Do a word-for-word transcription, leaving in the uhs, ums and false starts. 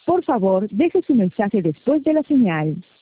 Por favor, deje su mensaje después de la señal.